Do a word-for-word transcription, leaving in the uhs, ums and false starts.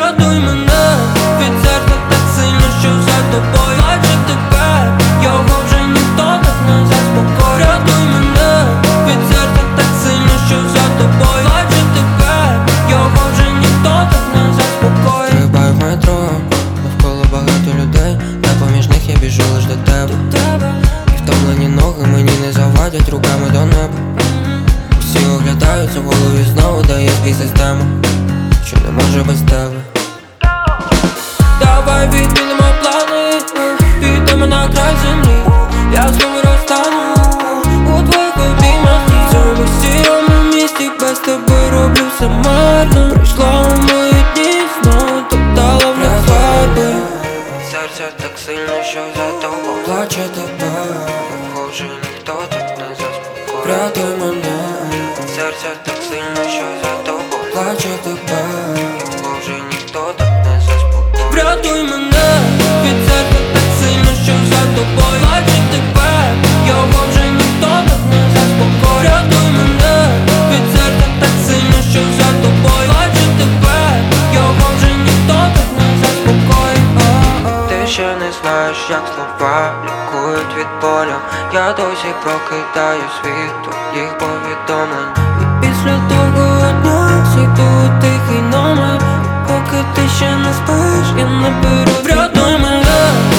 Врятуй мене від серця так сильно, що за тобою плаче тепер, його вже ніхто так не заспокоїть. Врятуй мене від серця так сильно, що за тобою плаче тепер, його вже ніхто так не заспокоїть. Стрибаю в метро, навколо багато людей, та поміж них я біжу лиш до тебе. І втомлені ноги мені не завадять руками до неба. Всі оглядаються, в голові знову дає збій система, що не може без тебе. Давай відмінимо плани, підемо на край землі. Я знову розтану у твоїх обіймах. В цьому сірому місті без тебе роблю все марно. Прийшла у мої дні, знову топтала в них фарби. Серця так сильно, що за тобою плаче тепер, його вже ніхто так не заспокоїть. Врятуй мене, серця так сильно, що за тобою плаче тепер, його вже ніхто так не заспокоїть. Врятуй мене від серця так сильно, що за тобою плаче тепер, його вже ніхто так не заспокоїть. Врятуй мене від серця так сильно, що за тобою плаче тепер, його вже ніхто так не заспокоїть. Ти ще не знаєш, як слова лікують від болю. Я досі прокидаю світ твоїх повідомлень. І після того дня зайду у тихий номер. Поки ти ще не спиш, я наберу. Врятуй мене